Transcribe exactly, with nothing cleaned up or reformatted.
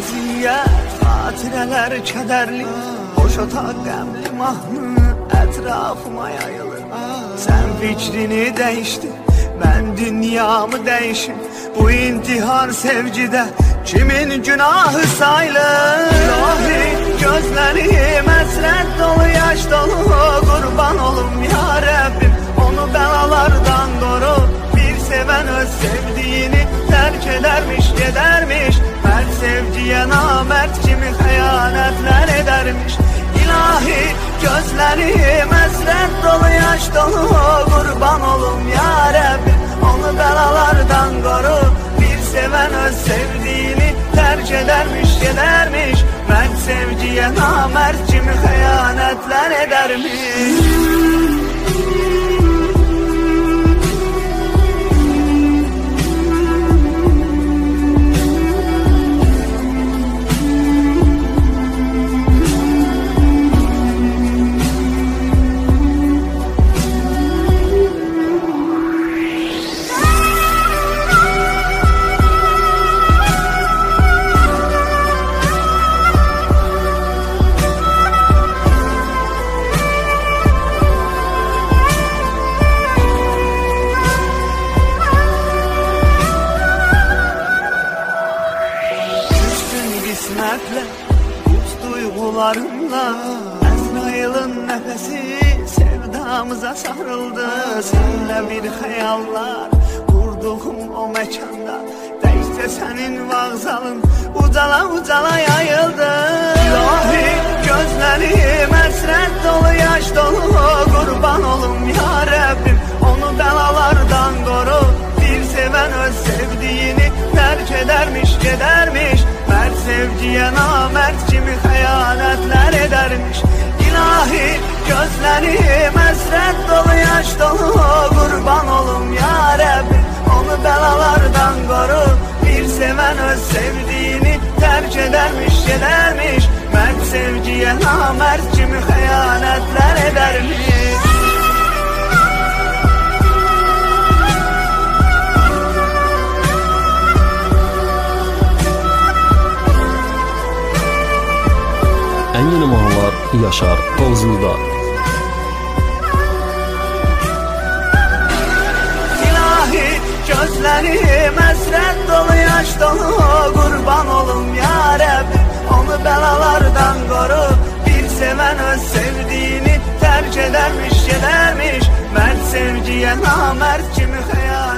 əziyyət, xatirələr kədərli, boş otaq qəmli mahnı ətrafıma yayılır. Sən fikrini dəyişdin, mən dünyamı dəyişim. Bu intihar sevgidə kimin günahı sayılır? İlahi gözlərim həsrət dolu, yaş dolu, qurban olum ya Rəbbim, onu bəlalardan qoru. Bir sevən öz sevdiyini tərk edərmiş, gedərmiş, mərd sevgiyə namərd kimi xəyanətlər edərmiş. İlahi gözlərim həsrət dolu, yaş dolu, qurban olum ya Rəbbim, onu bəlalardan qoru. Bir sevən öz sevdiyini tərk edərmiş, gedərmiş, mərd sevgiyə namərd kimi xəyanətlər edərmiş. Qismətlə, uç duyğularımla, Əzrailin nəfəsi sevdamıza sarıldı. Sənlə bir xəyallar qurduğum o məkanda, dəyişsə sənin vağzalın ucala ucala yayıldı. İlahi gözlərim həsrət dolu, yaş dolu, qurban olum ya Rəbbim, onu bəlalardan qoru. Bir sevən öz sevdiyini tərk edərmiş, gedərmiş, mərd sevgiyə namərd kimi xəyanətlər edərmiş. İlahi gözlərim həsrət dolu, yaş dolu, qurban olum ya Rəbbim, onu bəlalardan qoru. Bir sevən öz sevdiyini tərk edərmiş, gedərmiş, mərd sevgiyə namərd kimi xəyanətlər edərmiş. Ən yeni mahnılar Yaşar Tozlu'da. İlahi gözlərim həsrət dolu, yaş dolu, qurban olum ya Rəbbim, onu bəlalardan qoru. Bir sevən öz sevdiyini tərk edərmiş, gedərmiş, mərd sevgiyə namərd kimi xəyal